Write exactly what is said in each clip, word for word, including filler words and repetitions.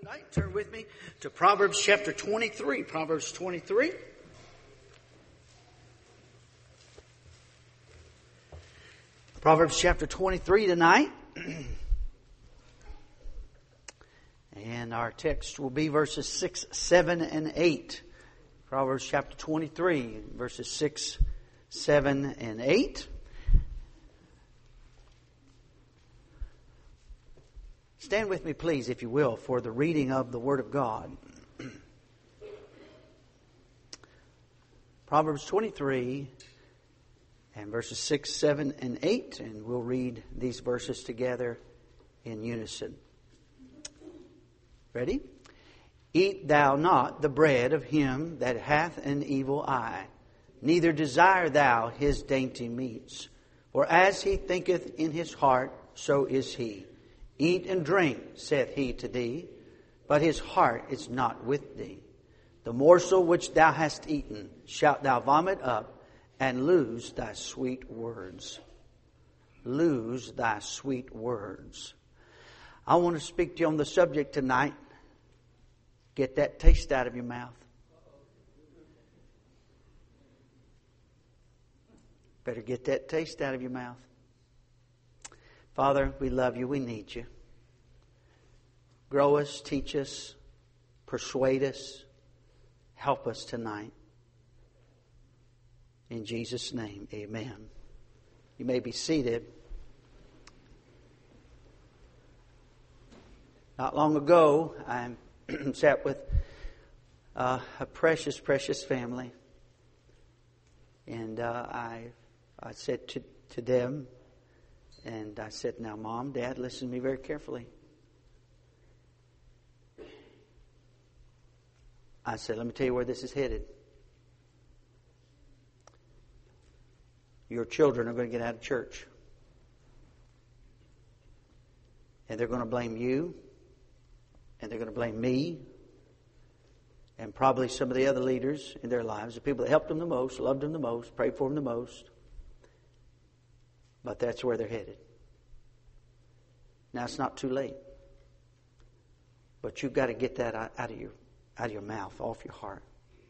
Tonight, turn with me to Proverbs chapter twenty-three. Proverbs twenty-three. Proverbs chapter twenty-three tonight. And our text will be verses six, seven, and eight. Proverbs chapter twenty-three, verses six, seven, and eight. Stand with me, please, if you will, for the reading of the Word of God. Proverbs twenty-three and verses six, seven, and eight. And we'll read these verses together in unison. Ready? Eat thou not the bread of him that hath an evil eye, neither desire thou his dainty meats. For as he thinketh in his heart, so is he. Eat and drink, saith he to thee, but his heart is not with thee. The morsel which thou hast eaten shalt thou vomit up, and lose thy sweet words. Lose thy sweet words. I want to speak to you on the subject tonight. Get that taste out of your mouth. Better get that taste out of your mouth. Father, we love you. We need you. Grow us, teach us, persuade us, help us tonight. In Jesus' name, amen. You may be seated. Not long ago, I sat with uh, a precious, precious family. And uh, I, I said to, to them, and I said, now, Mom, Dad, listen to me very carefully. I said, let me tell you where this is headed. Your children are going to get out of church. And they're going to blame you. And they're going to blame me. And probably some of the other leaders in their lives, the people that helped them the most, loved them the most, prayed for them the most. But that's where they're headed. Now, it's not too late. But you've got to get that out of your, out of your mouth, off your heart.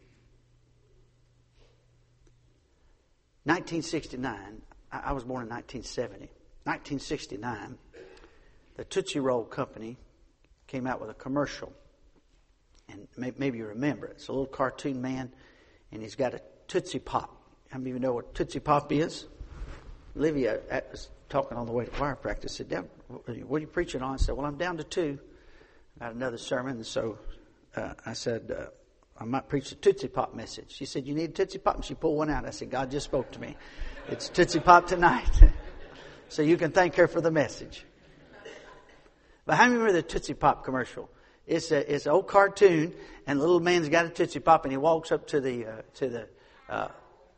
nineteen sixty-nine, I was born in nineteen seventy. nineteen sixty-nine, the Tootsie Roll Company came out with a commercial. And maybe you remember it. It's a little cartoon man, and he's got a Tootsie Pop. How many of you know what Tootsie Pop is? Olivia was talking on the way to choir practice. Said, Dad, what are you preaching on? I said, well, I'm down to two. I had another sermon, and so uh, I said, uh, I might preach the Tootsie Pop message. She said, you need a Tootsie Pop? And she pulled one out. I said, God just spoke to me. It's Tootsie Pop tonight. So you can thank her for the message. But how many remember the Tootsie Pop commercial? It's a it's an old cartoon, and the little man's got a Tootsie Pop, and he walks up to the uh, to the. Uh,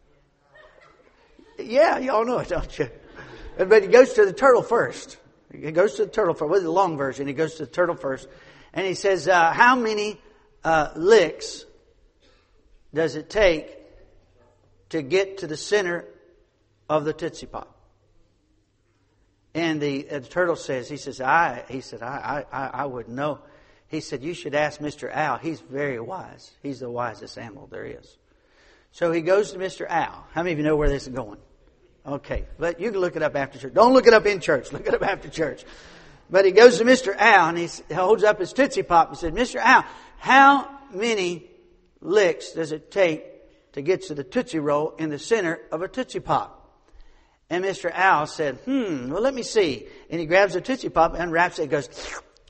yeah, y'all know it, don't you? But he goes to the turtle first. He goes to the turtle first. With the long version, he goes to the turtle first, and he says, uh, "How many uh, licks does it take to get to the center of the Tootsie Pop?" And the, uh, the turtle says, "He says, I." He said, "I, I, I wouldn't know." He said, "You should ask Mister Owl. He's very wise. He's the wisest animal there is." So he goes to Mister Owl. How many of you know where this is going? Okay, but you can look it up after church. Don't look it up in church. Look it up after church. But he goes to Mister Owl, and he holds up his Tootsie Pop and said, "Mister Owl, how many licks does it take to get to the Tootsie Roll in the center of a Tootsie Pop?" And Mister Owl said, hmm, well, let me see. And he grabs a Tootsie Pop, unwraps it, and goes,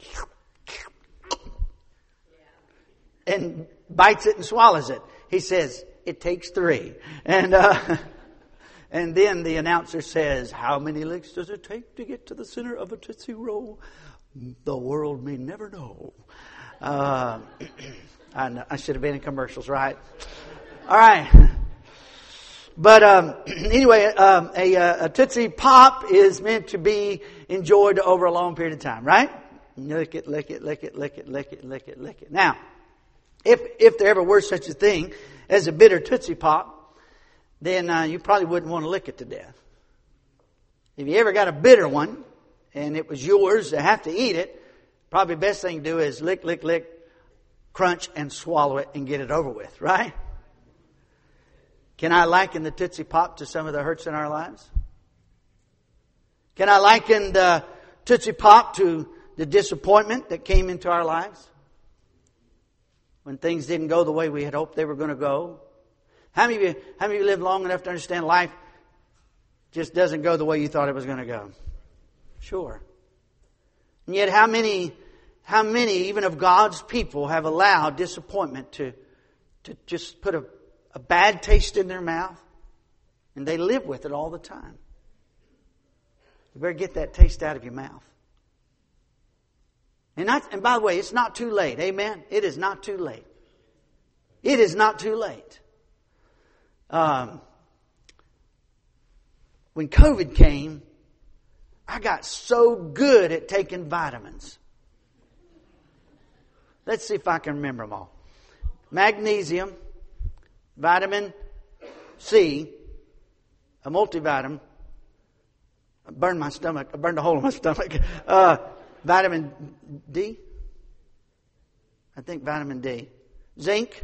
and bites it and swallows it. He says, it takes three. And uh, and then the announcer says, how many licks does it take to get to the center of a Tootsie Roll? The world may never know. Uh, I, know, I should have been in commercials, right? All right. But um, anyway, um, a, a Tootsie Pop is meant to be enjoyed over a long period of time, right? Lick it, lick it, lick it, lick it, lick it, lick it, lick it. Now, if if there ever were such a thing as a bitter Tootsie Pop, then uh, you probably wouldn't want to lick it to death. If you ever got a bitter one, and it was yours to have to eat it, Probably the best thing to do is lick, lick, lick, crunch, and swallow it and get it over with, right? Can I liken the Tootsie Pop to some of the hurts in our lives? Can I liken the Tootsie Pop to the disappointment that came into our lives? When things didn't go the way we had hoped they were going to go? How many of you, how many of you live long enough to understand life just doesn't go the way you thought it was going to go? Sure. And yet how many, how many even of God's people have allowed disappointment to, to just put a, a bad taste in their mouth? And they live with it all the time. You better get that taste out of your mouth. And, not, and by the way, it's not too late. Amen? It is not too late. It is not too late. Um, when COVID came, I got so good at taking vitamins. Let's see if I can remember them all. Magnesium, vitamin C, a multivitamin. I burned my stomach. I burned a hole in my stomach. Uh, vitamin D. I think vitamin D. Zinc.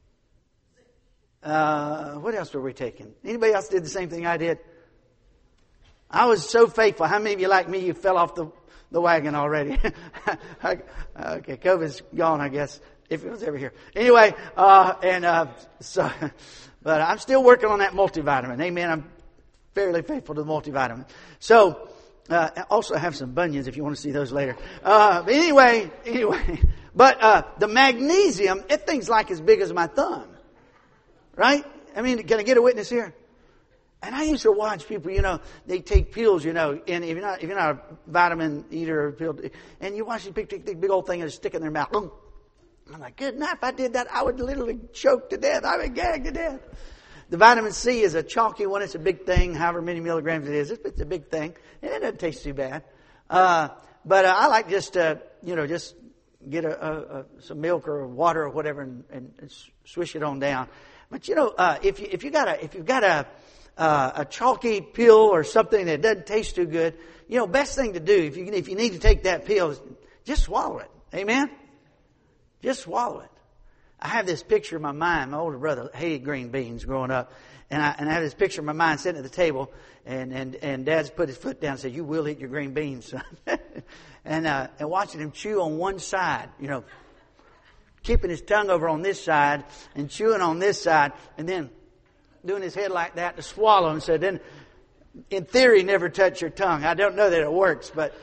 Uh, what else were we taking? Anybody else did the same thing I did? I was so faithful. How many of you like me, you fell off the, the wagon already? Okay, COVID's gone, I guess, if it was ever here. Anyway, uh, and uh, so, but I'm still working on that multivitamin. Amen. I'm fairly faithful to the multivitamin. So, uh, I also have some bunions if you want to see those later. Uh, but anyway, anyway, but uh, the magnesium, that thing's like as big as my thumb. Right? I mean, can I get a witness here? And I used to watch people, you know, they take pills, you know, and if you're not, if you're not a vitamin eater or pill, and you watch them pick, take the big old thing and stick it in their mouth. I'm like, good night. If I did that, I would literally choke to death. I would gag to death. The vitamin C is a chalky one. It's a big thing, however many milligrams it is. It's a big thing. And it doesn't taste too bad. Uh, but uh, I like just, uh, you know, just get a, a, a, some milk or water or whatever and, and, and swish it on down. But you know, uh, if you, if you got a, if you've got a, uh, a chalky pill or something that doesn't taste too good, you know, best thing to do if you, if you need to take that pill is just swallow it. Amen? Just swallow it. I have this picture in my mind. My older brother hated green beans growing up. And I, and I have this picture in my mind sitting at the table. And, and, and Dad's put his foot down and said, you will eat your green beans, son. and, uh, and watching him chew on one side, you know, keeping his tongue over on this side and chewing on this side and then doing his head like that to swallow. And said, then in theory, never touch your tongue. I don't know that it works, but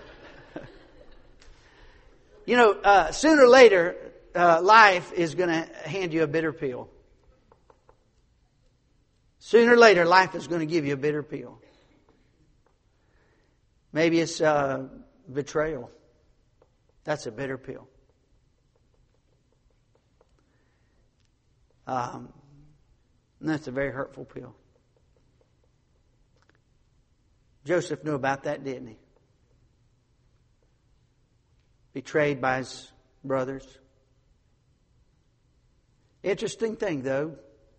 you know, uh, sooner or later, Uh, life is going to hand you a bitter pill. Sooner or later, life is going to give you a bitter pill. Maybe it's uh, betrayal. That's a bitter pill. Um, and that's a very hurtful pill. Joseph knew about that, didn't he? Betrayed by his brothers. Interesting thing, though,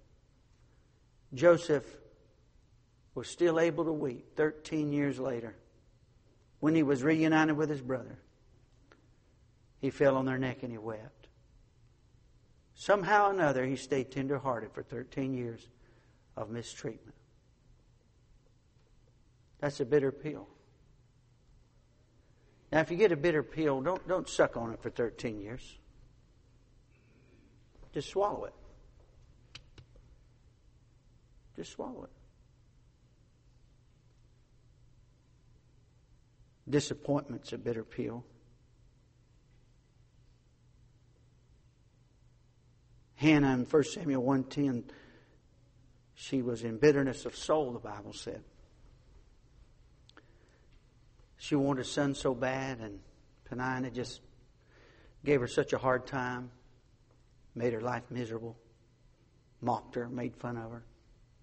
Joseph was still able to weep thirteen years later when he was reunited with his brother. He fell on their neck and he wept. Somehow or another, he stayed tender-hearted for thirteen years of mistreatment. That's a bitter pill. Now, if you get a bitter pill, don't, don't suck on it for thirteen years. Just swallow it. Just swallow it. Disappointment's a bitter pill. Hannah in First Samuel one ten, she was in bitterness of soul, the Bible said. She wanted a son so bad, and Peninnah just gave her such a hard time. Made her life miserable. Mocked her. Made fun of her.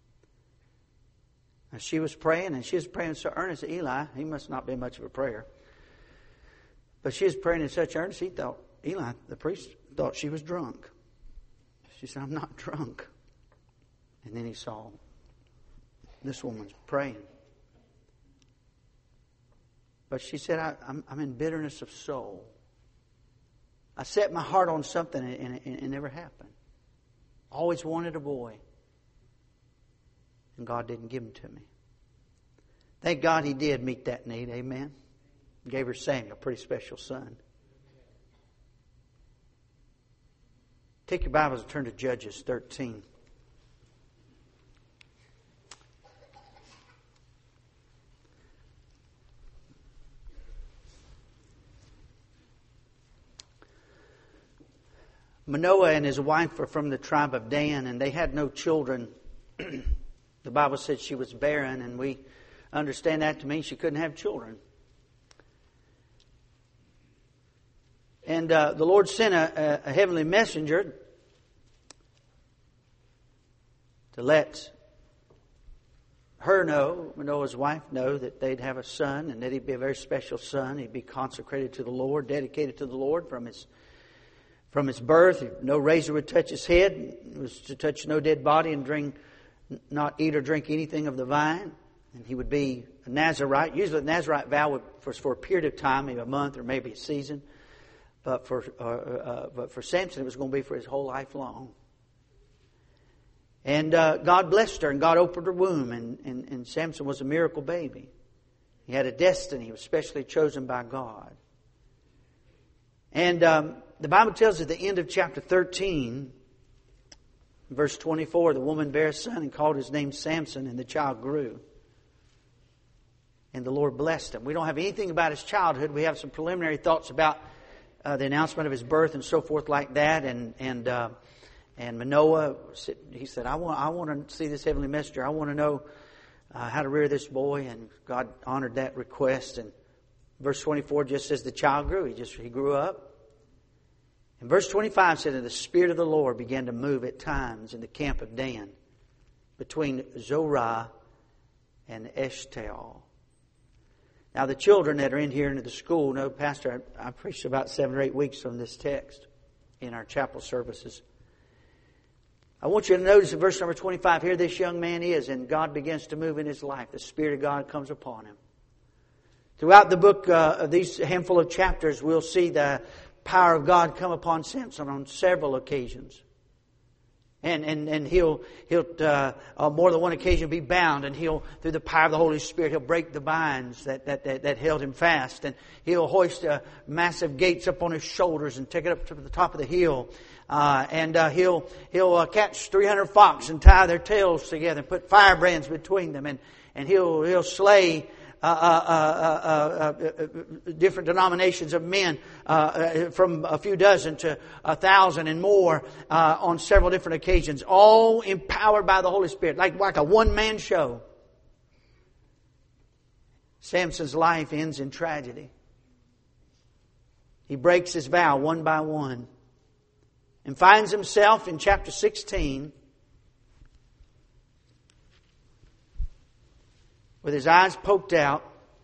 And she was praying, and she was praying so earnest to Eli. He must not be much of a prayer. But she was praying in such earnest, he thought, Eli, the priest, thought she was drunk. She said, I'm not drunk. And then he saw this woman's praying. But she said, I, I'm, I'm in bitterness of soul. I set my heart on something and it, it never happened. Always wanted a boy. And God didn't give him to me. Thank God He did meet that need. Amen. Gave her Samuel, a pretty special son. Take your Bibles and turn to Judges thirteen. Manoah and his wife were from the tribe of Dan, and they had no children. The Bible said she was barren, and we understand that to mean she couldn't have children. And uh, the Lord sent a, a heavenly messenger to let her know, Manoah's wife know, that they'd have a son and that he'd be a very special son. He'd be consecrated to the Lord, dedicated to the Lord from his from his birth. No razor would touch his head. He was to touch no dead body and drink, not eat or drink anything of the vine. And he would be a Nazarite. Usually the Nazarite vow was for a period of time, maybe a month or maybe a season. But for uh, uh, but for Samson, it was going to be for his whole life long. And uh, God blessed her, and God opened her womb, and, and, and Samson was a miracle baby. He had a destiny. He was specially chosen by God. And um, the Bible tells us at the end of chapter thirteen, verse twenty-four, the woman bare a son and called his name Samson, and the child grew. And the Lord blessed him. We don't have anything about his childhood. We have some preliminary thoughts about uh, the announcement of his birth and so forth like that. And and uh, and Manoah, he said, I want I want to see this heavenly messenger. I want to know uh, how to rear this boy. And God honored that request. And verse twenty-four just says the child grew. He just he grew up. And verse twenty-five said, and the Spirit of the Lord began to move at times in the camp of Dan, between Zorah and Eshtaol. Now the children that are in here into the school know, Pastor, I, I preached about seven or eight weeks on this text in our chapel services. I want you to notice in verse number twenty-five, here this young man is, and God begins to move in his life. The Spirit of God comes upon him. Throughout the book, uh, of these handful of chapters, we'll see the power of God come upon Samson on several occasions. And and and he'll he'll uh, on more than one occasion be bound, and he'll, through the power of the Holy Spirit, he'll break the binds that that that, that held him fast, and he'll hoist uh, massive gates up on his shoulders and take it up to the top of the hill, uh, and uh, he'll he'll uh, catch three hundred fox and tie their tails together and put firebrands between them, and and he'll he'll slay Uh, uh, uh, uh, uh, different denominations of men, uh, from a few dozen to a thousand and more, uh, on several different occasions, all empowered by the Holy Spirit, like, like a one-man show. Samson's life ends in tragedy. He breaks his vow one by one and finds himself in chapter sixteen with his eyes poked out,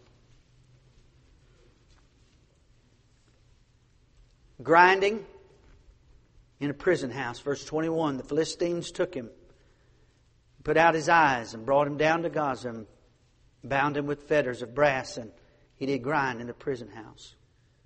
grinding in a prison house. Verse twenty-one, the Philistines took him, put out his eyes, and brought him down to Gaza, and bound him with fetters of brass, and he did grind in the prison house.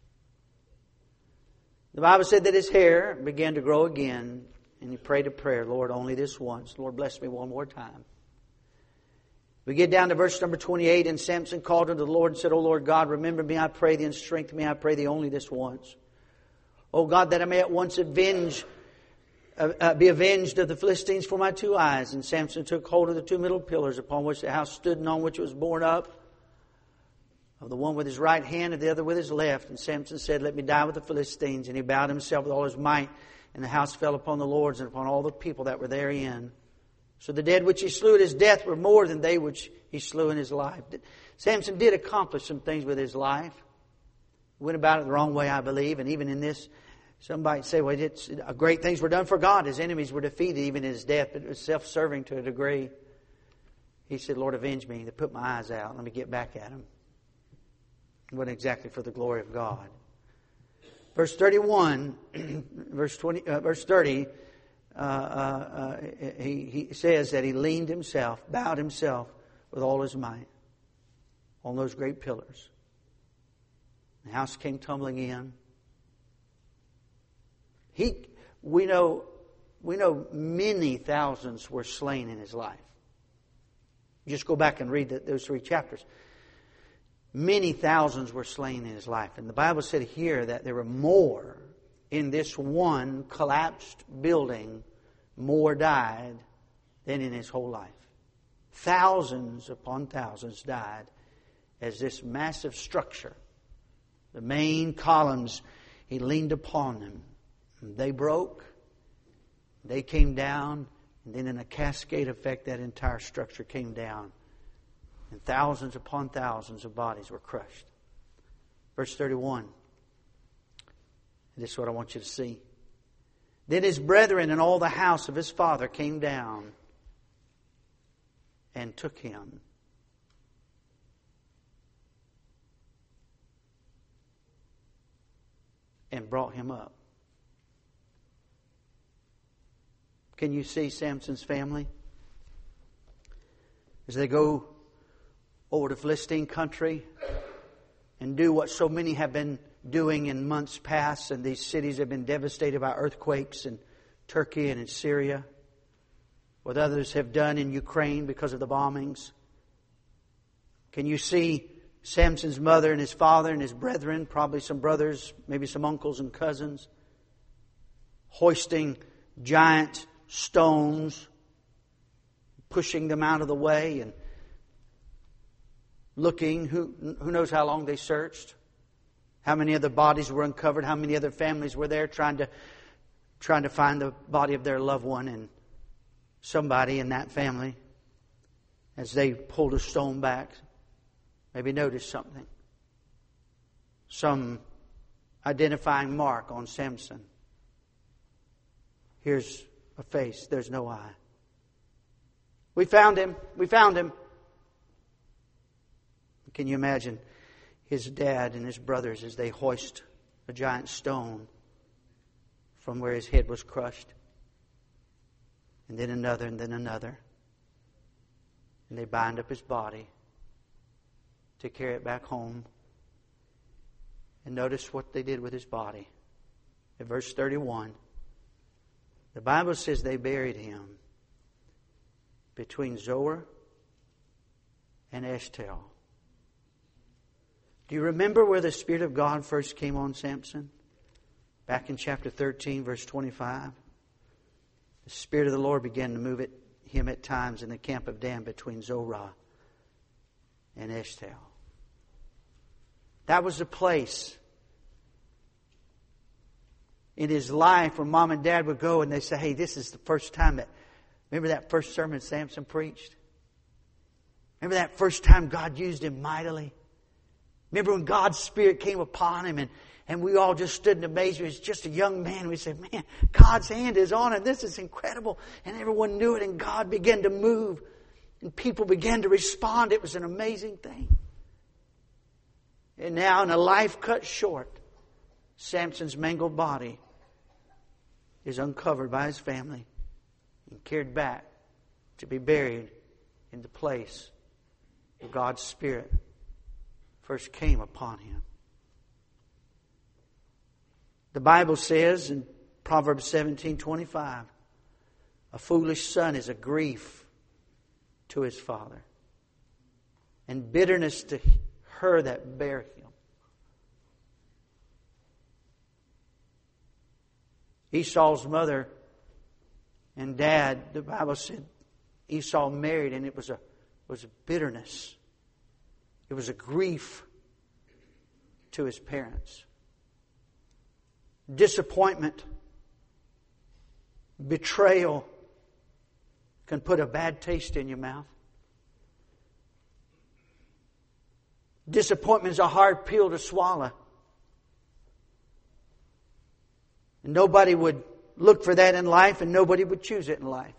The Bible said that his hair began to grow again, and he prayed a prayer, Lord, only this once. Lord, bless me one more time. We get down to verse number twenty-eight, and Samson called unto the Lord and said, O Lord God, remember me, I pray thee, and strengthen me, I pray thee, only this once. O God, that I may at once avenge, uh, uh, be avenged of the Philistines for my two eyes. And Samson took hold of the two middle pillars upon which the house stood and on which it was borne up, of the one with his right hand and the other with his left. And Samson said, let me die with the Philistines. And he bowed himself with all his might, and the house fell upon the lords and upon all the people that were therein. So the dead which he slew at his death were more than they which he slew in his life. Samson did accomplish some things with his life. Went about it the wrong way, I believe. And even in this, somebody say, well, it's, great things were done for God. His enemies were defeated even in his death. But it was self-serving to a degree. He said, Lord, avenge me. They put my eyes out. Let me get back at him. It wasn't exactly for the glory of God. Verse thirty-one, verse twenty, uh, verse thirty, uh, uh, uh, he, he says that he leaned himself, bowed himself with all his might on those great pillars. The house came tumbling in. He, we know, we know many thousands were slain in his life. Just go back and read the, those three chapters. Many thousands were slain in his life. And the Bible said here that there were more in this one collapsed building, more died than in his whole life. Thousands upon thousands died as this massive structure, the main columns, he leaned upon them. They broke, they came down, and then in a cascade effect that entire structure came down. And thousands upon thousands of bodies were crushed. Verse thirty-one. This is what I want you to see. Then his brethren and all the house of his father came down and took him. And brought him up. Can you see Samson's family? As they go over to Philistine country and do what so many have been doing in months past, and these cities have been devastated by earthquakes in Turkey and in Syria, what others have done in Ukraine because of the bombings. Can you see Samson's mother and his father and his brethren, probably some brothers, maybe some uncles and cousins, hoisting giant stones, pushing them out of the way and looking? Who, who knows how long they searched? How many other bodies were uncovered? How many other families were there trying to trying to find the body of their loved one? And somebody in that family, as they pulled a stone back, maybe noticed something. Some identifying mark on Samson. Here's a face. There's no eye. We found him. We found him. Can you imagine his dad and his brothers as they hoist a giant stone from where his head was crushed? And then another, and then another. And they bind up his body to carry it back home. And notice what they did with his body. In verse thirty-one, the Bible says they buried him between Zoar and Eshtaol. Do you remember where the Spirit of God first came on Samson? Back in chapter thirteen, verse twenty-five. The Spirit of the Lord began to move at him at times in the camp of Dan between Zorah and Eshtaol. That was the place in his life where mom and dad would go and they say, hey, this is the first time that... Remember that first sermon Samson preached? Remember that first time God used him mightily? Remember when God's Spirit came upon him and, and we all just stood in amazement. He was just a young man. We said, man, God's hand is on him. This is incredible. And everyone knew it, and God began to move. And people began to respond. It was an amazing thing. And now in a life cut short, Samson's mangled body is uncovered by his family and carried back to be buried in the place where God's Spirit first came upon him. The Bible says in Proverbs seventeen twenty-five, a foolish son is a grief to his father, and bitterness to her that bare him. Esau's mother and dad, the Bible said Esau married, and it was a was a bitterness. It was a grief to his parents. Disappointment, betrayal can put a bad taste in your mouth. Disappointment is a hard pill to swallow. And nobody would look for that in life, and nobody would choose it in life.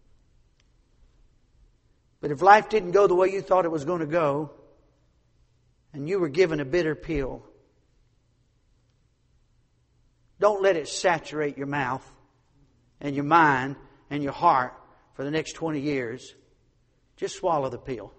But if life didn't go the way you thought it was going to go, and you were given a bitter pill, don't let it saturate your mouth and your mind and your heart for the next twenty years. Just swallow the pill.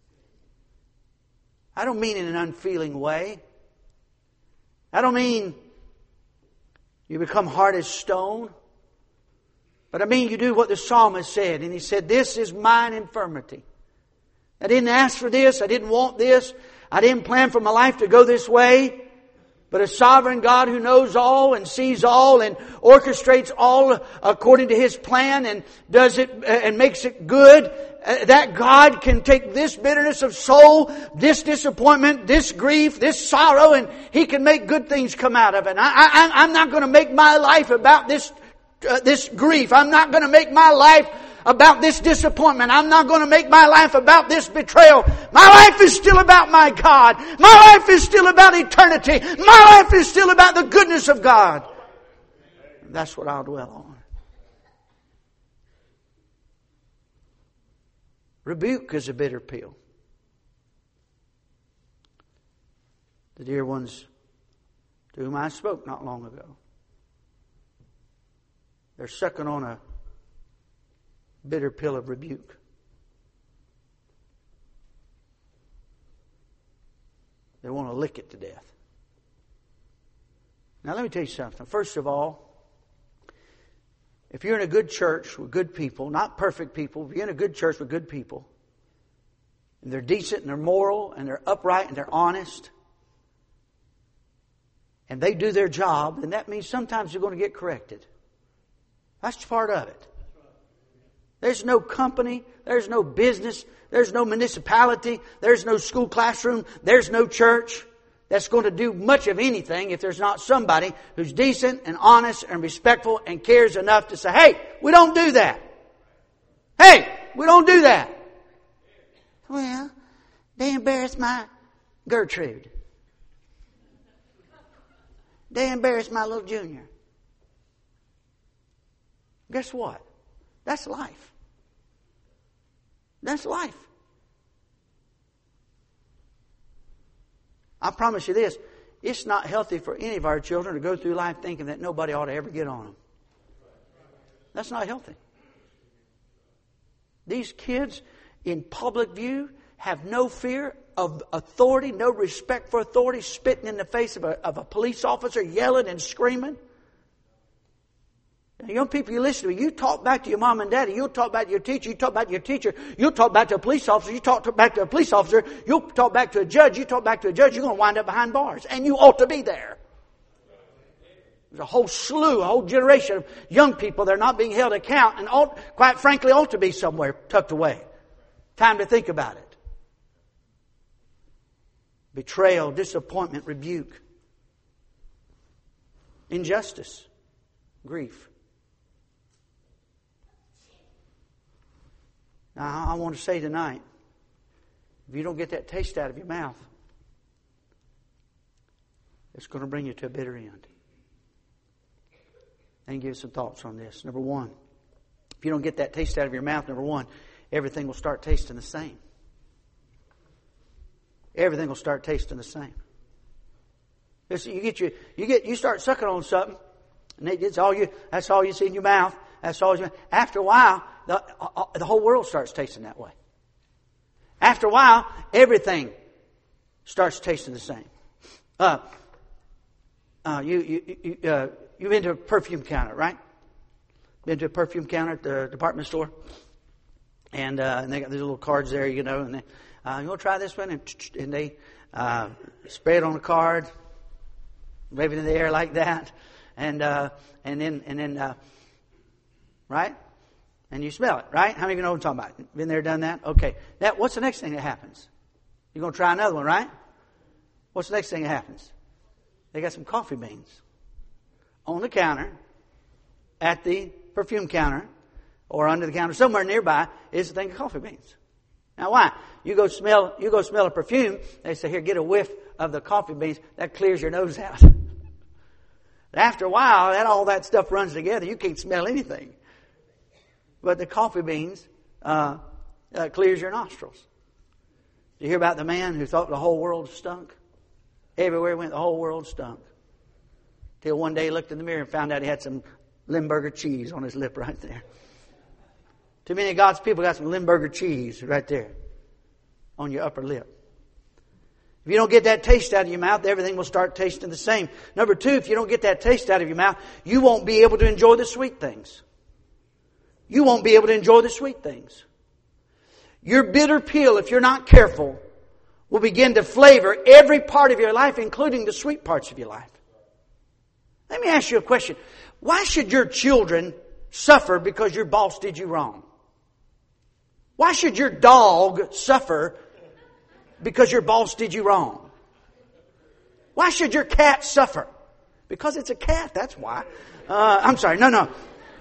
I don't mean in an unfeeling way. I don't mean You become hard as stone. But I mean, you do what the psalmist said. And he said, this is mine infirmity. I didn't ask for this. I didn't want this. I didn't plan for my life to go this way. But a sovereign God who knows all and sees all and orchestrates all according to His plan and does it and makes it good, that God can take this bitterness of soul, this disappointment, this grief, this sorrow, and He can make good things come out of it. I, I, I'm not going to make my life about this uh, this grief. I'm not going to make my life about this disappointment. I'm not going to make my life about this betrayal. My life is still about my God. My life is still about eternity. My life is still about the goodness of God. That's what I'll dwell on. Rebuke is a bitter pill. The dear ones to whom I spoke not long ago, they're sucking on a bitter pill of rebuke. They want to lick it to death. Now let me tell you something. First of all, if you're in a good church with good people, not perfect people, if you're in a good church with good people, and they're decent and they're moral and they're upright and they're honest, and they do their job, then that means sometimes you're going to get corrected. That's part of it. There's no company, there's no business, there's no municipality, there's no school classroom, there's no church that's going to do much of anything if there's not somebody who's decent and honest and respectful and cares enough to say, hey, we don't do that. Hey, we don't do that. Well, they embarrassed my Gertrude. They embarrassed my little Junior. Guess what? That's life. That's life. I promise you this, it's not healthy for any of our children to go through life thinking that nobody ought to ever get on them. That's not healthy. These kids in public view have no fear of authority, no respect for authority, spitting in the face of a, of a police officer, yelling and screaming. Now, young people, you listen to me. You talk back to your mom and daddy. You'll talk back to your teacher. You talk back to your teacher. You'll talk back to a police officer. You talk to, back to a police officer. You'll talk back to a judge. You talk back to a judge. You're going to wind up behind bars. And you ought to be there. There's a whole slew, a whole generation of young people that are not being held account and ought, quite frankly, ought to be somewhere tucked away. Time to think about it. Betrayal, disappointment, rebuke. Injustice, grief. Now, I want to say tonight, if you don't get that taste out of your mouth, it's going to bring you to a bitter end. And give some thoughts on this. Number one, if you don't get that taste out of your mouth, number one, everything will start tasting the same. Everything will start tasting the same. Listen, you get you, you get, you start sucking on something, and it's all you. That's all you see in your mouth. That's all you. After a while, the, the whole world starts tasting that way. After a while, everything starts tasting the same. Uh, uh, you you you uh, you've been to a perfume counter, right? Been to a perfume counter at the department store, and uh, and they got these little cards there, you know, and they, uh, you want to try this one, and, and they uh, spray it on the card, wave it in the air like that, and uh, and then and then uh, right, and you smell it, right? How many of you know what I'm talking about? Been there, done that? Okay. Now, what's the next thing that happens? You're going to try another one, right? What's the next thing that happens? They got some coffee beans on the counter, at the perfume counter, or under the counter somewhere nearby is a thing of coffee beans. Now, why? You go smell, you go smell a perfume. They say, "Here, get a whiff of the coffee beans." That clears your nose out. After a while, that all that stuff runs together. You can't smell anything. But the coffee beans uh, uh, clears your nostrils. Did you hear about the man who thought the whole world stunk? Everywhere he went, the whole world stunk. Till one day he looked in the mirror and found out he had some Limburger cheese on his lip right there. Too many of God's people got some Limburger cheese right there on your upper lip. If you don't get that taste out of your mouth, everything will start tasting the same. Number two, if you don't get that taste out of your mouth, you won't be able to enjoy the sweet things. You won't be able to enjoy the sweet things. Your bitter pill, if you're not careful, will begin to flavor every part of your life, including the sweet parts of your life. Let me ask you a question. Why should your children suffer because your boss did you wrong? Why should your dog suffer because your boss did you wrong? Why should your cat suffer? Because it's a cat, that's why. Uh, I'm sorry, no, no.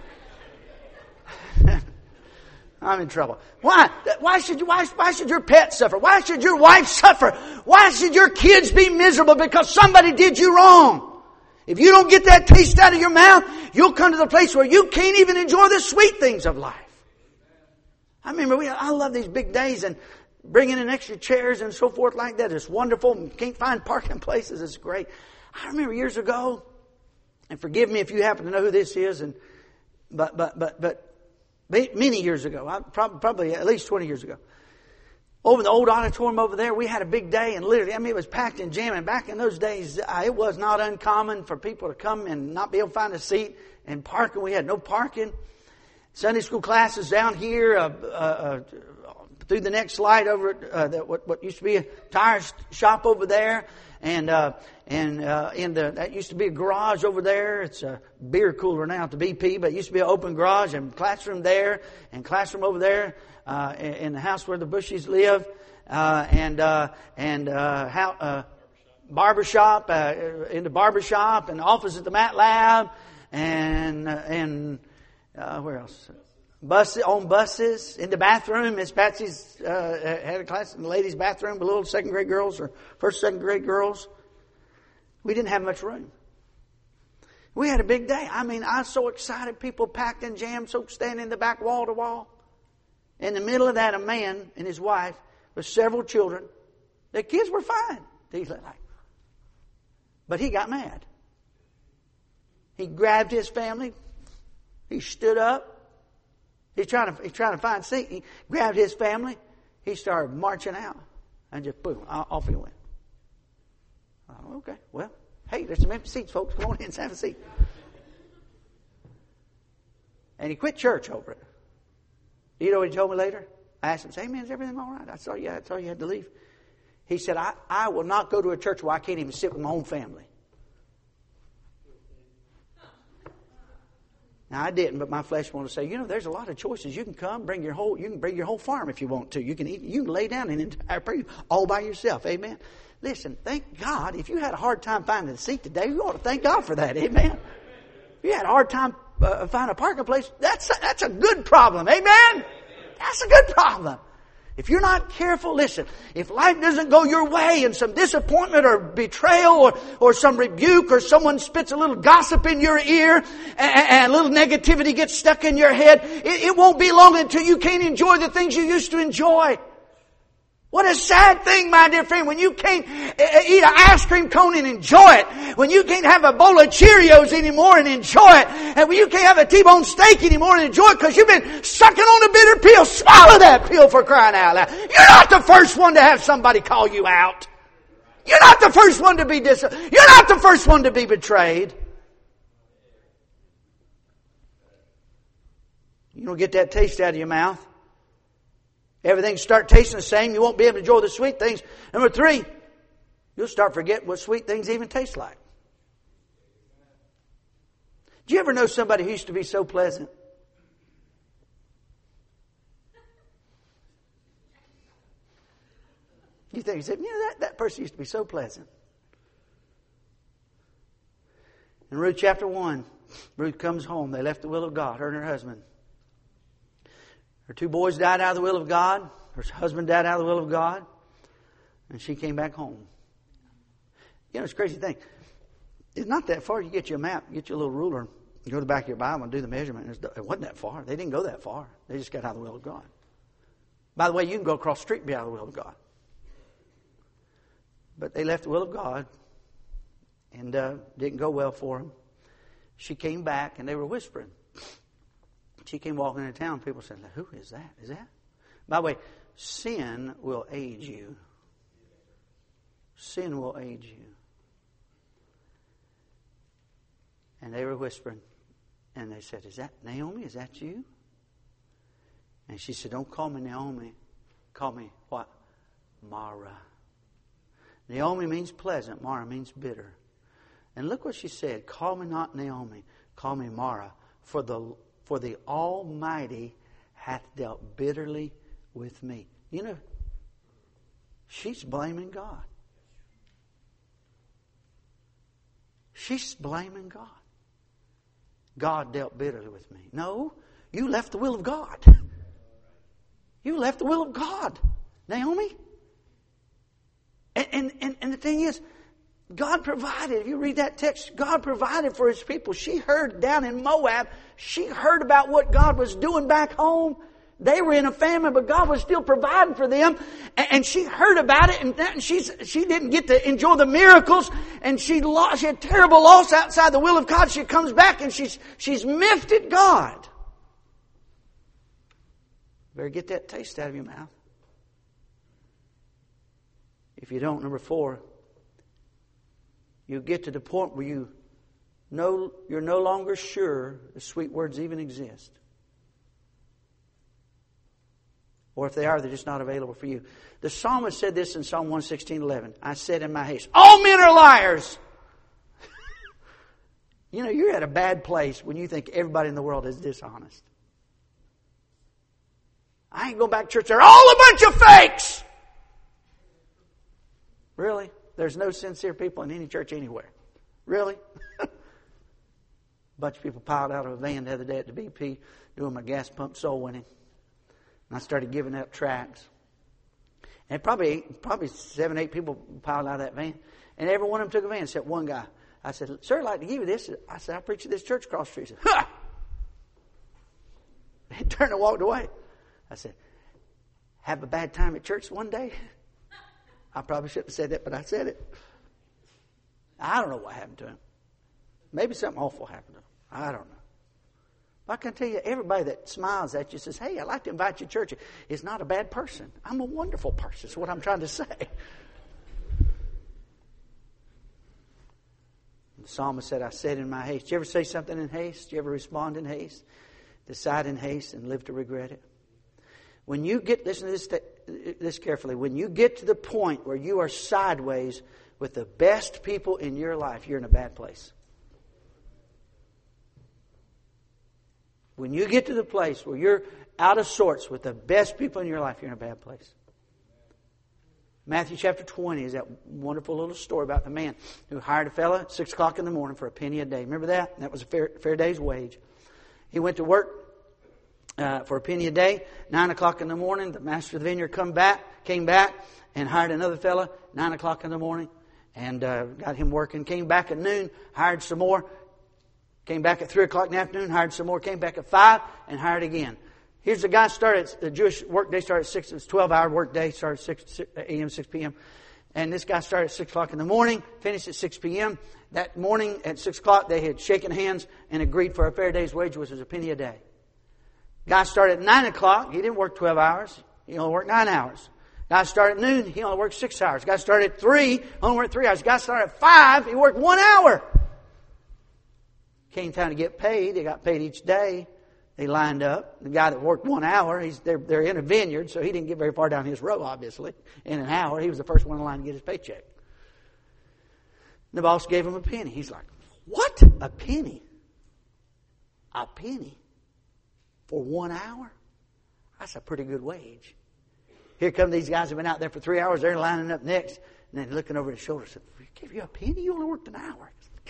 I'm in trouble. Why? Why should you, why, why should your pet suffer? Why should your wife suffer? Why should your kids be miserable because somebody did you wrong? If you don't get that taste out of your mouth, you'll come to the place where you can't even enjoy the sweet things of life. I remember we, I love these big days and bringing in extra chairs and so forth like that. It's wonderful. You can't find parking places. It's great. I remember years ago, and forgive me if you happen to know who this is, and but but but but many years ago, I, probably at least twenty years ago, over in the old auditorium over there, we had a big day, and literally, I mean, it was packed and jamming. Back in those days, uh, it was not uncommon for people to come and not be able to find a seat and parking. We had no parking. Sunday school classes down here, uh, uh, uh, through the next slide over at uh, the, what, what used to be a tire shop over there, and uh, and uh, in the that used to be a garage over there. It's a beer cooler now at the B P, but it used to be an open garage and classroom there and classroom over there uh, in, in the house where the Bushes live, uh, and uh, and uh, how. Uh, barbershop uh, in the barbershop and the office at the Mat Lab and uh, and uh, where else? Bus on buses in the bathroom. Miss Patsy's uh, had a class in the ladies' bathroom with little second grade girls or first second grade girls. We didn't have much room. We had a big day. I mean, I was so excited. People packed and jammed, so standing in the back wall to wall. In the middle of that, a man and his wife with several children. The kids were fine. He's like, but he got mad. He grabbed his family. He stood up. He's trying to, he's trying to find a seat. He grabbed his family. He started marching out. And just boom, off he went. Oh, okay, well, hey, there's some empty seats, folks. Come on in and have a seat. And he quit church over it. You know what he told me later? I asked him, hey man, is everything all right? I saw you, I saw you had to leave. He said, I, I will not go to a church where I can't even sit with my own family. Now I didn't, but my flesh wanted to say, you know, there's a lot of choices. You can come, bring your whole, you can bring your whole farm if you want to. You can eat, you can lay down an entire prayer all by yourself. Amen. Listen, thank God. If you had a hard time finding a seat today, you ought to thank God for that. Amen. If you had a hard time uh, finding a parking place, that's a, that's a good problem. Amen. That's a good problem. If you're not careful, listen, if life doesn't go your way and some disappointment or betrayal or, or some rebuke or someone spits a little gossip in your ear and, and a little negativity gets stuck in your head, it, it won't be long until you can't enjoy the things you used to enjoy. What a sad thing, my dear friend, when you can't eat an ice cream cone and enjoy it. When you can't have a bowl of Cheerios anymore and enjoy it. And when you can't have a T-bone steak anymore and enjoy it because you've been sucking on a bitter pill. Swallow that pill for crying out loud. You're not the first one to have somebody call you out. You're not the first one to be dis- You're not the first one to be betrayed. You don't get that taste out of your mouth. Everything start tasting the same. You won't be able to enjoy the sweet things. Number three, you'll start forgetting what sweet things even taste like. Do you ever know somebody who used to be so pleasant? You think, you said, you know, that, that person used to be so pleasant. In Ruth chapter one, Ruth comes home. They left the will of God, her and her husband. Her two boys died out of the will of God. Her husband died out of the will of God. And she came back home. You know, it's a crazy thing. It's not that far. You get you a map, get you a little ruler, you go to the back of your Bible and do the measurement. It wasn't that far. They didn't go that far. They just got out of the will of God. By the way, you can go across the street and be out of the will of God. But they left the will of God and uh, didn't go well for them. She came back and they were whispering. She came walking into town. People said, who is that? Is that? By the way, sin will age you. sin will age you. And they were whispering. And they said, is that Naomi? Is that you? And she said, don't call me Naomi. Call me what? Mara. Naomi means pleasant. Mara means bitter. And look what she said. Call me not Naomi. Call me Mara. For the, for the Almighty hath dealt bitterly with me. You know, she's blaming God. She's blaming God. God dealt bitterly with me. No, you left the will of God. You left the will of God, Naomi. And, and, and, and the thing is, God provided. If you read that text, God provided for His people. She heard down in Moab, she heard about what God was doing back home. They were in a famine, but God was still providing for them. And she heard about it, and she's, she didn't get to enjoy the miracles. And she lost, she had terrible loss outside the will of God. She comes back and she's, she's miffed at God. Better get that taste out of your mouth. If you don't, number four, you get to the point where you know, you're no longer sure the sweet words even exist. Or if they are, they're just not available for you. The psalmist said this in Psalm one sixteen eleven. I said in my haste, all men are liars. You know, you're at a bad place when you think everybody in the world is dishonest. I ain't going back to church. They're all a bunch of fakes. Really? There's no sincere people in any church anywhere. Really? A bunch of people piled out of a van the other day at the B P doing my gas pump soul winning. And I started giving out tracts. And probably probably seven, eight people piled out of that van. And every one of them took a van except one guy. I said, sir, I'd like to give you this. I said, I preach at this church across the street. He said, ha! He turned and walked away. I said, have a bad time at church one day? I probably shouldn't have said that, but I said it. I don't know what happened to him. Maybe something awful happened to him. I don't know. But I can tell you, everybody that smiles at you says, hey, I'd like to invite you to church, is not a bad person. I'm a wonderful person, is what I'm trying to say. The psalmist said, I said in my haste. Did you ever say something in haste? Did you ever respond in haste? Decide in haste and live to regret it? When you get, listen to this, this carefully, when you get to the point where you are sideways with the best people in your life, you're in a bad place. When you get to the place where you're out of sorts with the best people in your life, you're in a bad place. Matthew chapter twenty is that wonderful little story about the man who hired a fella at six o'clock in the morning for a penny a day. Remember that? That was a fair, fair day's wage. He went to work uh, for a penny a day. Nine o'clock in the morning, the master of the vineyard come back, came back and hired another fella. Nine o'clock in the morning, and uh, got him working. Came back at noon, hired some more. Came back at three o'clock in the afternoon, hired some more. Came back at five and hired again. Here's the guy started, the Jewish work day started at six, it's a twelve hour work day, started at six a.m., six p.m. And this guy started at six o'clock in the morning, finished at six p.m. That morning at six o'clock, they had shaken hands and agreed for a fair day's wage, which was a penny a day. Guy started at nine o'clock, he didn't work twelve hours, he only worked nine hours. Guy started at noon, he only worked six hours. Guy started at three, only worked three hours. Guy started at five, he worked one hour. Came time to get paid, they got paid each day. They lined up. The guy that worked one hour, he's they're, they're in a vineyard, so he didn't get very far down his row, obviously. In an hour, he was the first one in line to get his paycheck. The boss gave him a penny. He's like, what? A penny? A penny? For one hour? That's a pretty good wage. Here come these guys who've been out there for three hours. They're lining up next. And then looking over his shoulder, said, we gave you a penny? You only worked an hour.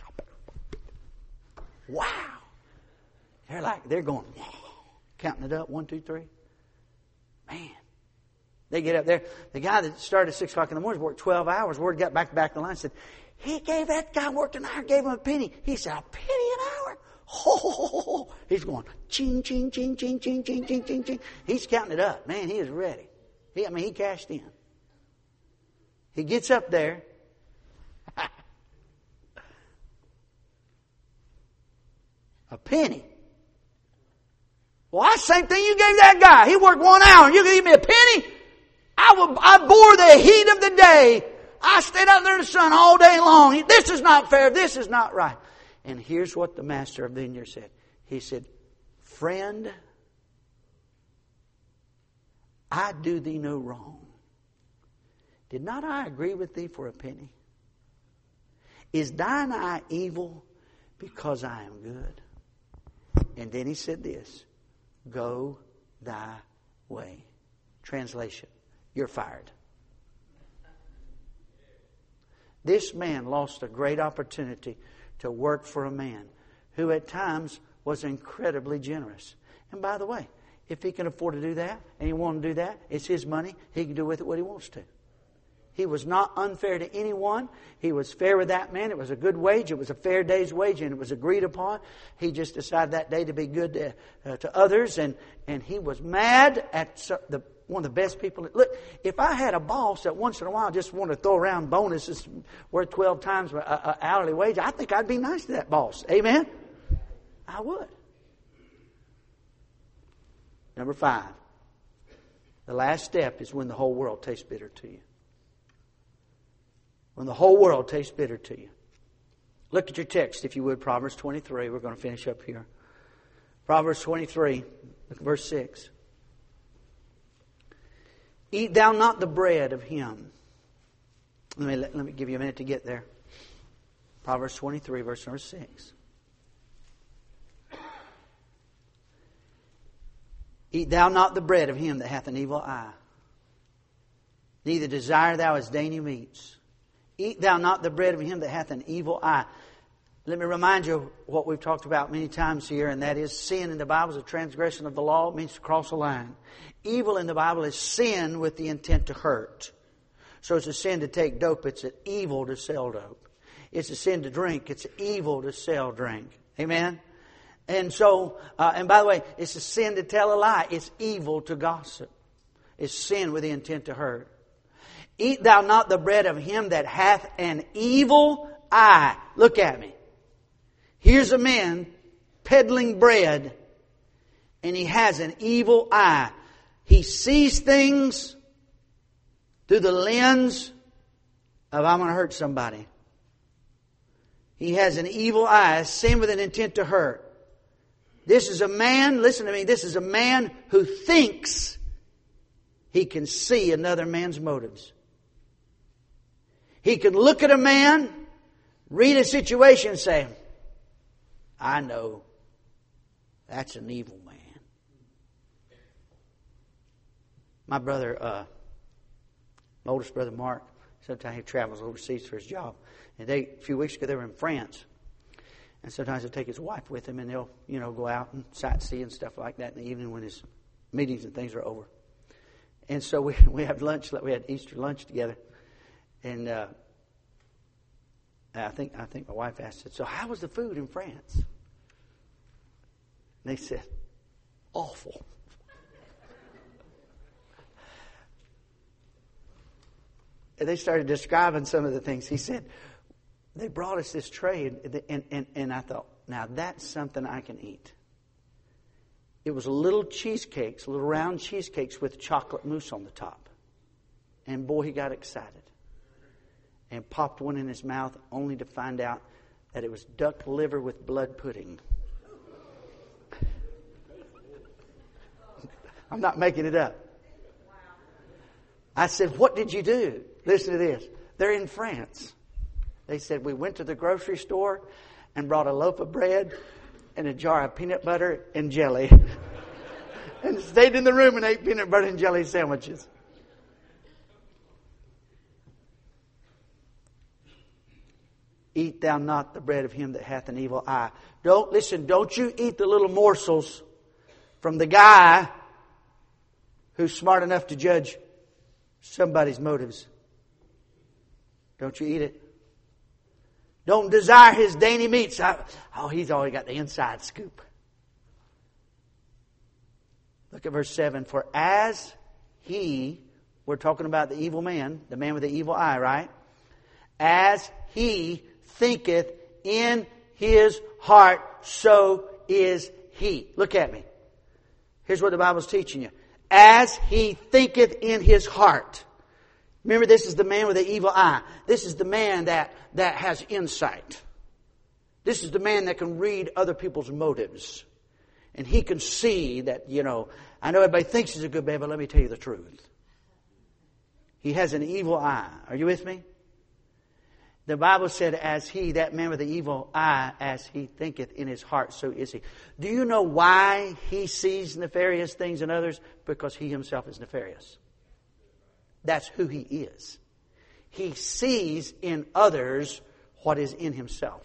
Wow. They're like, they're going, counting it up, one, two, three. Man. They get up there. The guy that started at six o'clock in the morning worked twelve hours. Word got back to back in the line and said, he gave that guy worked an hour, gave him a penny. He said, a penny an hour? Oh, he's going, ching, ching, ching, ching, ching, ching, ching, ching, ching. He's counting it up. Man, he is ready. He, I mean, he cashed in. He gets up there. A penny. Well, that's the same thing you gave that guy. He worked one hour and you gave me a penny? I, will, I bore the heat of the day I stayed out there in the sun all day long. This is not fair. This is not right. And here's what the master of the vineyard said. He said, friend, I do thee no wrong. Did not I agree with thee for a penny? Is thine eye evil because I am good? And then he said this, go thy way. Translation, you're fired. This man lost a great opportunity to work for a man who at times was incredibly generous. And by the way, if he can afford to do that and he wants to do that, it's his money. He can do with it what he wants to. He was not unfair to anyone. He was fair with that man. It was a good wage. It was a fair day's wage, and it was agreed upon. He just decided that day to be good to, uh, to others, and, and he was mad at the, one of the best people. Look, if I had a boss that once in a while just wanted to throw around bonuses worth twelve times an hourly wage, I think I'd be nice to that boss. Amen? I would. Number five. The last step is when the whole world tastes bitter to you. When the whole world tastes bitter to you. Look at your text, if you would, Proverbs twenty-three. We're going to finish up here. Proverbs twenty-three, look at verse six. Eat thou not the bread of him. Let me, let, let me give you a minute to get there. Proverbs twenty-three, verse number six. Eat thou not the bread of him that hath an evil eye. Neither desire thou his dainty meats. Eat thou not the bread of him that hath an evil eye. Let me remind you of what we've talked about many times here, and that is sin in the Bible is a transgression of the law. It means to cross a line. Evil in the Bible is sin with the intent to hurt. So it's a sin to take dope. It's an evil to sell dope. It's a sin to drink. It's evil to sell drink. Amen? And so, uh, and by the way, it's a sin to tell a lie. It's evil to gossip. It's sin with the intent to hurt. Eat thou not the bread of him that hath an evil eye. Look at me. Here's a man peddling bread, and he has an evil eye. He sees things through the lens of I'm going to hurt somebody. He has an evil eye, sin with an intent to hurt. This is a man, listen to me, this is a man who thinks he can see another man's motives. He can look at a man, read a situation and say, I know that's an evil man. My brother, uh, my oldest brother Mark, sometimes he travels overseas for his job. And they, a few weeks ago, they were in France. And sometimes he'll take his wife with him and they'll, you know, go out and sightsee and stuff like that in the evening when his meetings and things are over. And so we we have lunch, we had Easter lunch together. And uh, I think I think my wife asked, so how was the food in France? And they said, awful. And they started describing some of the things. He said, they brought us this tray, and, and, and, and I thought, now that's something I can eat. It was little cheesecakes, little round cheesecakes with chocolate mousse on the top. And boy, he got excited. And popped one in his mouth only to find out that it was duck liver with blood pudding. I'm not making it up. I said, what did you do? Listen to this. They're in France. They said, we went to the grocery store and brought a loaf of bread and a jar of peanut butter and jelly. And stayed in the room and ate peanut butter and jelly sandwiches. Eat thou not the bread of him that hath an evil eye. Don't, listen, don't you eat the little morsels from the guy who's smart enough to judge somebody's motives. Don't you eat it. Don't desire his dainty meats. Oh, he's always got the inside scoop. Look at verse seven. For as he, we're talking about the evil man, the man with the evil eye, right? As he thinketh in his heart, so is he. Look at me. Here's what the Bible's teaching you. As he thinketh in his heart. Remember, this is the man with the evil eye. This is the man that, that has insight. This is the man that can read other people's motives. And he can see that, you know, I know everybody thinks he's a good man, but let me tell you the truth. He has an evil eye. Are you with me? The Bible said, as he, that man with the evil eye, as he thinketh in his heart, so is he. Do you know why he sees nefarious things in others? Because he himself is nefarious. That's who he is. He sees in others what is in himself.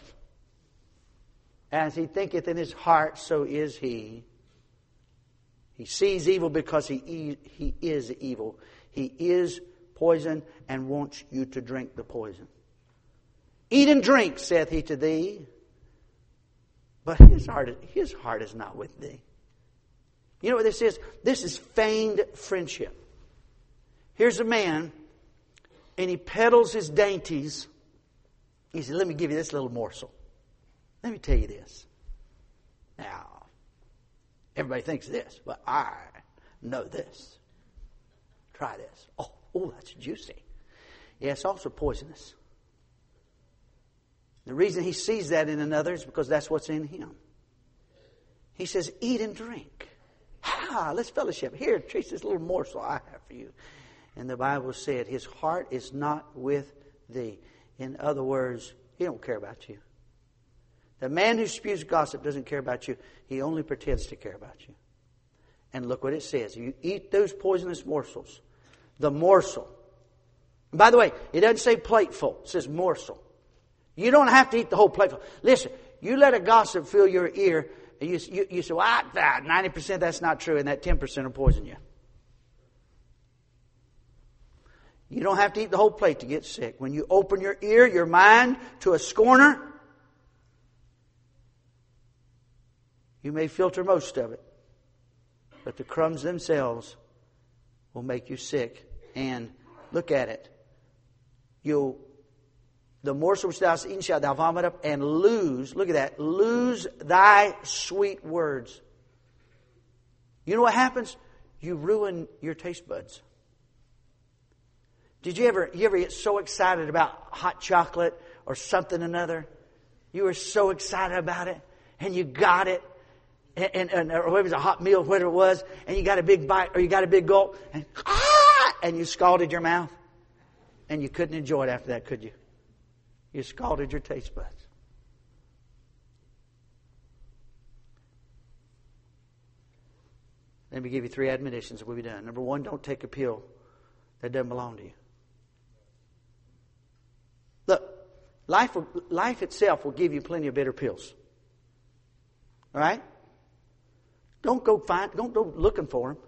As he thinketh in his heart, so is he. He sees evil because he, he is evil. He is poison and wants you to drink the poison. Eat and drink, saith he to thee. But his heart, his heart is not with thee. You know what this is? This is feigned friendship. Here's a man, and he peddles his dainties. He said, let me give you this little morsel. Let me tell you this. Now, everybody thinks this, but I know this. Try this. Oh, oh, that's juicy. Yeah, it's also poisonous. The reason he sees that in another is because that's what's in him. He says, eat and drink. Ah, let's fellowship. Here, taste this little morsel I have for you. And the Bible said, his heart is not with thee. In other words, he don't care about you. The man who spews gossip doesn't care about you. He only pretends to care about you. And look what it says. You eat those poisonous morsels. The morsel. And by the way, it doesn't say plateful. It says morsel. You don't have to eat the whole plateful. Listen, you let a gossip fill your ear, and you, you, you say, well, I, that ninety percent that's not true, and that ten percent will poison you. You don't have to eat the whole plate to get sick. When you open your ear, your mind, to a scorner, you may filter most of it, but the crumbs themselves will make you sick. And look at it. You'll, the morsel which thou hast eaten shalt thou vomit up and lose, look at that, lose thy sweet words. You know what happens? You ruin your taste buds. Did you ever, you ever get so excited about hot chocolate or something or another? You were so excited about it, and you got it. And, and, and or it was a hot meal, whatever it was, and you got a big bite or you got a big gulp, and ah, and you scalded your mouth, and you couldn't enjoy it after that, could you? You scalded your taste buds. Let me give you three admonitions and we'll be done. Number one, don't take a pill that doesn't belong to you. Look, life, life itself will give you plenty of bitter pills. All right? Don't go find, don't go looking for them.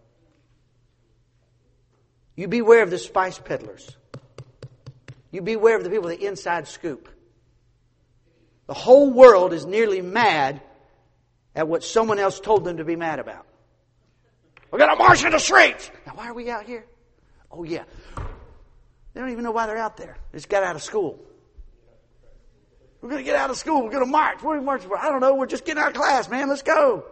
You beware of the spice peddlers. You beware of the people with the inside scoop. The whole world is nearly mad at what someone else told them to be mad about. We're going to march in the streets. Now, why are we out here? Oh, yeah. They don't even know why they're out there. They just got out of school. We're going to get out of school. We're going to march. What are we marching for? I don't know. We're just getting out of class, man. Let's go.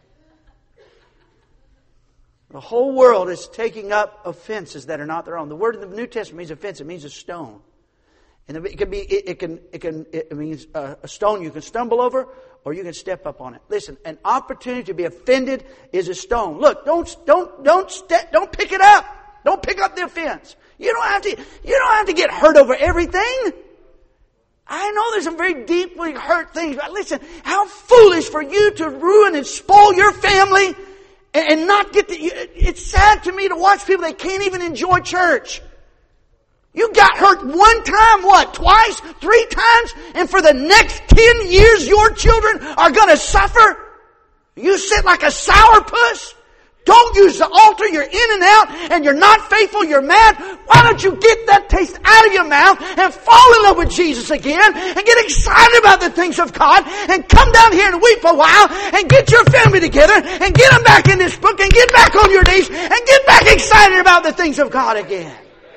The whole world is taking up offenses that are not their own. The word in the New Testament means offense. It means a stone. And it can be, it, it can, it can, it means a, a stone you can stumble over or you can step up on it. Listen, an opportunity to be offended is a stone. Look, don't, don't, don't, step, don't pick it up. Don't pick up the offense. You don't have to, you don't have to get hurt over everything. I know there's some very deeply hurt things, but listen, how foolish for you to ruin and spoil your family and, and not get the, it's sad to me to watch people that can't even enjoy church. You got hurt one time, what, twice, three times, and for the next ten years your children are going to suffer? You sit like a sourpuss? Don't use the altar, you're in and out, and you're not faithful, you're mad. Why don't you get that taste out of your mouth and fall in love with Jesus again and get excited about the things of God and come down here and weep a while and get your family together and get them back in this book and get back on your knees and get back excited about the things of God again.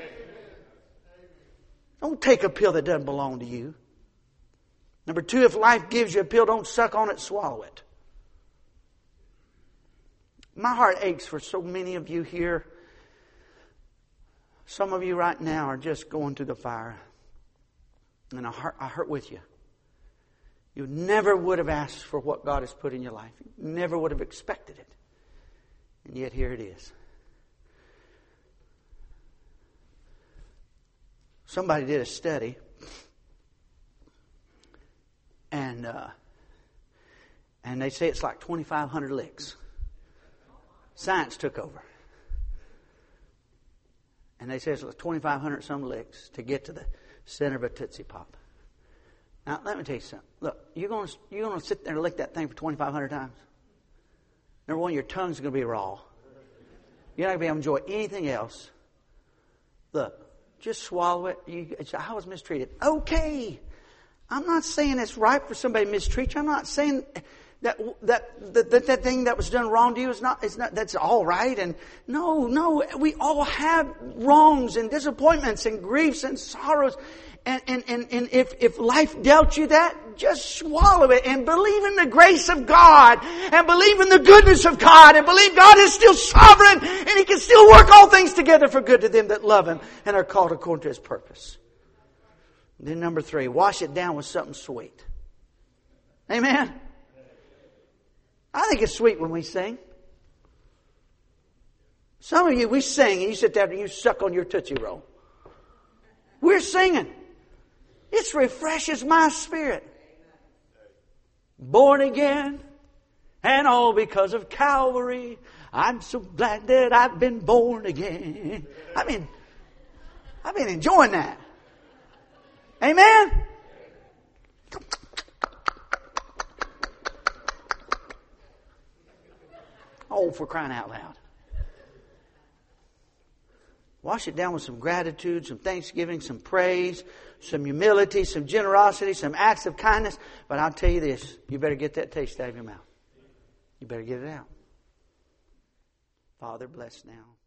Don't take a pill that doesn't belong to you. Number two, if life gives you a pill, don't suck on it, swallow it. My heart aches for so many of you here Some of you right now are just going through the fire. And I hurt, I hurt with you. You never would have asked for what God has put in your life. You never would have expected it. And yet here it is. Somebody did a study. And uh, and they say it's like twenty-five hundred licks. Science took over. And they say it's like twenty-five hundred some licks to get to the center of a Tootsie Pop. Now, let me tell you something. Look, you're going to, you're going to sit there and lick that thing for twenty-five hundred times. Number one, your tongue's going to be raw. You're not going to be able to enjoy anything else. Look, just swallow it. You, I was mistreated. Okay. I'm not saying it's right for somebody to mistreat you. I'm not saying that that that, that, that thing that was done wrong to you is not, it's not, that's all right. And no, no, we all have wrongs and disappointments and griefs and sorrows. And, and, and, and if, if life dealt you that, just swallow it and believe in the grace of God and believe in the goodness of God and believe God is still sovereign and He can still work all things together for good to them that love Him and are called according to His purpose. And then number three, wash it down with something sweet. Amen? I think it's sweet when we sing. Some of you, we sing and you sit there and you suck on your Tootsie Roll. We're singing. It refreshes my spirit. Born again, and all because of Calvary. I'm so glad that I've been born again. I mean, I've been enjoying that. Amen? Oh, for crying out loud. Wash it down with some gratitude, some thanksgiving, some praise, some humility, some generosity, some acts of kindness. But I'll tell you this, you better get that taste out of your mouth. You better get it out. Father, bless now.